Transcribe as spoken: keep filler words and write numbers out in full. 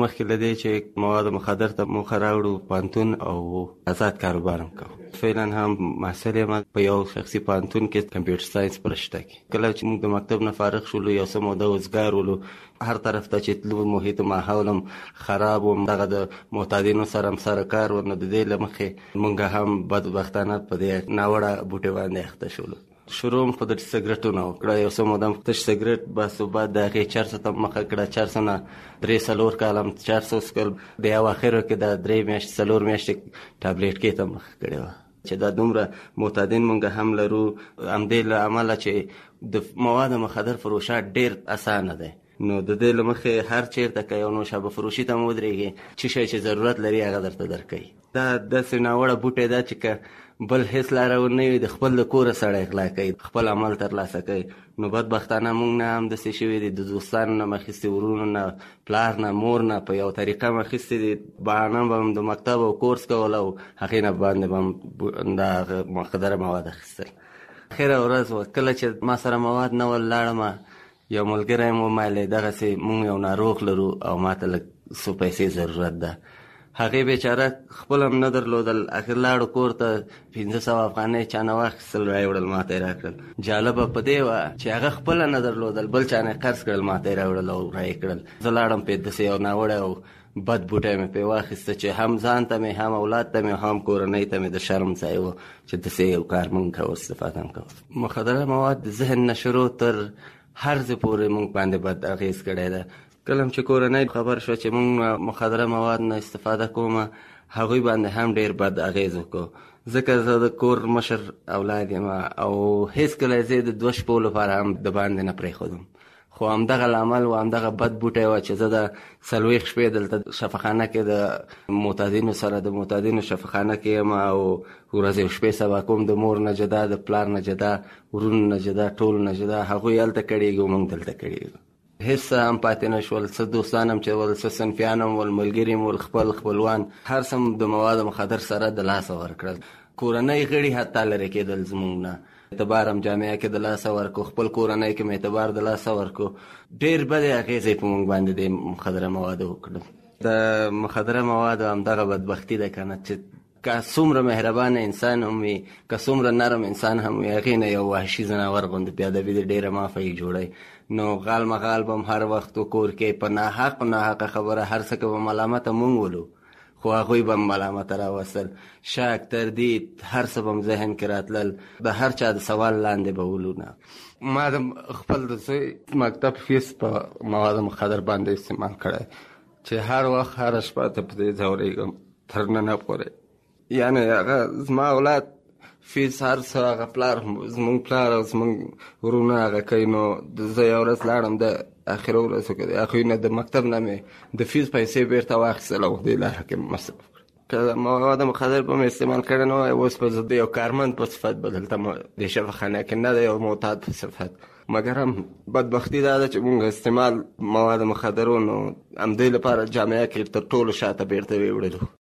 مخکې له دې چې مواد مخدر ته موخه راوړو، پوهنتون او آزاد کاروبار هم کوو. فعلا هم محصل یم په یو شخصي پوهنتون کې کمپیوټر ساینس په رشته کې. کله چې موږ د مکتب نه فارغ شولو، یو څه موده وزګار ولو، هر طرف ته چې تلو محیط ماحول هم خراب و، دغه د معتادینو سره هم سره کار و. نو د دې له مخې موږ هم بدبختانه په دې ناوړه بوټي باندې اخته شولو. شروع خو د سګرټو نه وکړه، یو څه موده تش سګرټ بس، بعد د هغې چرسو ته مخه کړه. چرسو نه درې څلور کاله هم چرسو وڅکل، د اواخرو کې د درې میاشتې څلور میاشتې ټابلیټکې ته مخه کړې وه چې دا دومره معتادین مونږ هم لرو. همدې له امله چې د مواد مخدر فروشات ډېر اسانه دی، نو د دې له مخې هر چېرته که یو نوشابه فروشي ته م ودرېږي، چې شی چې ضرورت لري هغه درته درکوي. دا داسې ناوړه بوټی ده چې که بل هېڅ لاره ونه وي، د خپل د کوره سړی غلا کوي، خپل عمل ترلاسه کوي. نو بدبختانه موږ نه هم داسې شوي دي، د دوستانو نه م اخیستي، ورونو نه، پلار نه، مور نه، په یو طریقه م اخیستي دي. بهانه به م د مکتب او کورس کول او هغې نه باندې به م د مخدره مواد اخیستل. اخره ورځ وه کله چې ما سره مواد نه ول، لاړم یو ملګری م ومایلی دغسې موږ یو ناروغ لرو او ما ته لږ څو پیسې ضرورت ده. هغې بیچاره خپل هم نه درلودل، اخر لاړو کور ته، پنځه سوه افغانۍ چا نه واخیستل، را یې وړل، ما ته یې راکړل. جالبه په دې وه چې هغه خپله نه درلودل، بل چا نه یې قرض کړل، ما ته یې راوړل او را یې کړل. زه لاړم پې داسې یو ناوړی او بد بوټی مې پې واخیسته چې هم ځان ته مې، هم اولاد ته مې، هم کورنۍ ته مې د شرم ځای و چې داسې یو کار مونږ کوو، استفاده هم کوو. مخدره مواد د ذهن نه شروع تر هر ځای پورې مونږ باندې بد اغېز کړی ده. کله چې کورنۍ خبر شوه چې مونږ مخدره مواد نه استفاده کوم، هغوی باندې هم ډېر بد اغېز وکړو. ځکه زه د کور مشر اولاد یم او هېڅکله یې د دوه شپو لپاره هم د باندې نه پرېښودم. خو همدغه لامل و، همدغه بد بوټی و چې زه د څلوېښت شپې دلته شفاخانه کې د معتادینو سره د معتادینو شفاخانه کې یم او ورځې او شپې سبا کوم، د مور نه جدا، د پلار نه جدا، ورونو نه جدا، ټول نه جدا. هغوی هلته کړېږي، موږ دلته کړېږو. هېڅ هم پاتې نه شول، څه دوستان هم چې ول، څه صنفیان هم ول، ملګري م ول، خپل خپلوان، هر څه د مواد مخدر سره د لاسه ورکړل. کورنۍ غړي حتی لرې کېدل زموږ نه، اعتبار هم جامعه کې د لاسه ورکو، خپل کورنۍ کې م اعتبار د لاسه ورکو. ډېر بدې اغېزې په موږ باندې د مخدره موادو وکړل. د مخدره موادو همدغه بدبختي ده که نه، چې که څومره مهربانه انسان هم وي، که څومره نرم انسان هم وي، هغې نه یو وحشي ځناور غوندې بېادبي د ډېره مافه یې جوړی. نو غال مغال به هم هر وخت و کور کې په ناحق ناحقه خبره هر څه که به ملامته مونږ ولو، خو هغوی به هم ملامته راوستل. شک، تردید، هر څه به هم ذهن کې راتلل، د هر چا د سوال لاندې به ولو نه. ما د خپل د زوی مکتب فیس په مواد مخدر باندې استعمال کړی چې هر وخت هره شپه ته په دې ځورېږم تر ننه پورې. یعنې هغه زما اولاد فیس هر څه هغه پلار زمونږ پلار او زمونږ ورونه هغه کوي. نو زه یو ورځ لاړم د اخره ورځو کې د هغوی نه د مکتب نه مې د فیس پیسې بېرته واخیستل او دې لاره کې مصرف کړ. که مواد مخدر به مې استعمال کړی نه وای، اوس به زه د یو کارمند په صفت به دلته د شفاخانه کې، نه د یو معتاد په صفت. مګر هم بدبختي دا ده چې مونږ استعمال مواد مخدرو نو همدې لپاره جامعه کې تر ټولو شاته بېرته ویوړلو.